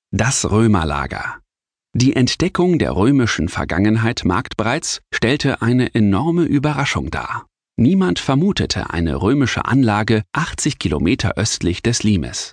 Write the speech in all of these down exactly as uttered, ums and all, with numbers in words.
Das Römerlager. Die Entdeckung der römischen Vergangenheit Marktbreits stellte eine enorme Überraschung dar. Niemand vermutete eine römische Anlage achtzig Kilometer östlich des Limes.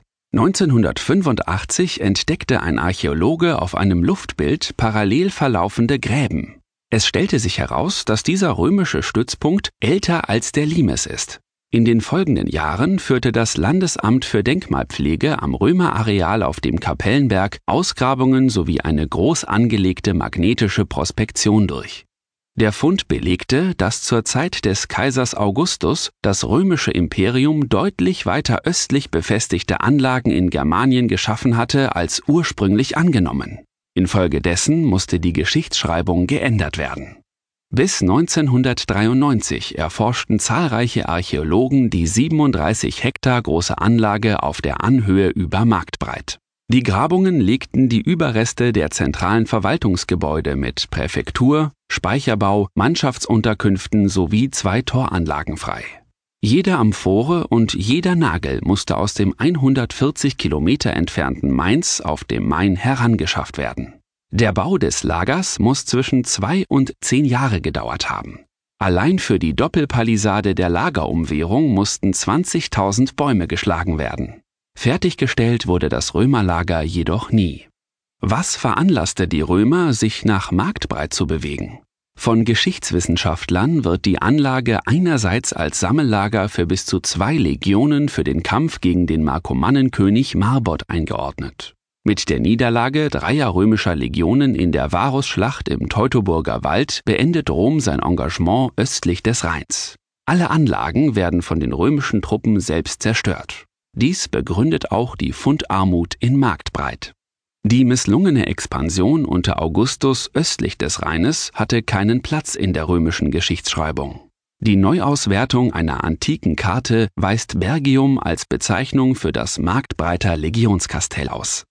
neunzehnhundertfünfundachtzig entdeckte ein Archäologe auf einem Luftbild parallel verlaufende Gräben. Es stellte sich heraus, dass dieser römische Stützpunkt älter als der Limes ist. In den folgenden Jahren führte das Landesamt für Denkmalpflege am Römerareal auf dem Kapellenberg Ausgrabungen sowie eine groß angelegte magnetische Prospektion durch. Der Fund belegte, dass zur Zeit des Kaisers Augustus das römische Imperium deutlich weiter östlich befestigte Anlagen in Germanien geschaffen hatte als ursprünglich angenommen. Infolgedessen musste die Geschichtsschreibung geändert werden. Bis neunzehnhundertdreiundneunzig erforschten zahlreiche Archäologen die siebenunddreißig Hektar große Anlage auf der Anhöhe über Marktbreit. Die Grabungen legten die Überreste der zentralen Verwaltungsgebäude mit Präfektur, Speicherbau, Mannschaftsunterkünften sowie zwei Toranlagen frei. Jede Amphore und jeder Nagel musste aus dem hundertvierzig Kilometer entfernten Mainz auf dem Main herangeschafft werden. Der Bau des Lagers muss zwischen zwei und zehn Jahre gedauert haben. Allein für die Doppelpalisade der Lagerumwehrung mussten zwanzigtausend Bäume geschlagen werden. Fertiggestellt wurde das Römerlager jedoch nie. Was veranlasste die Römer, sich nach Marktbreit zu bewegen? Von Geschichtswissenschaftlern wird die Anlage einerseits als Sammellager für bis zu zwei Legionen für den Kampf gegen den Markomannenkönig Marbod eingeordnet. Mit der Niederlage dreier römischer Legionen in der Varusschlacht im Teutoburger Wald beendet Rom sein Engagement östlich des Rheins. Alle Anlagen werden von den römischen Truppen selbst zerstört. Dies begründet auch die Fundarmut in Marktbreit. Die misslungene Expansion unter Augustus östlich des Rheines hatte keinen Platz in der römischen Geschichtsschreibung. Die Neuauswertung einer antiken Karte weist Bergium als Bezeichnung für das Marktbreiter Legionskastell aus.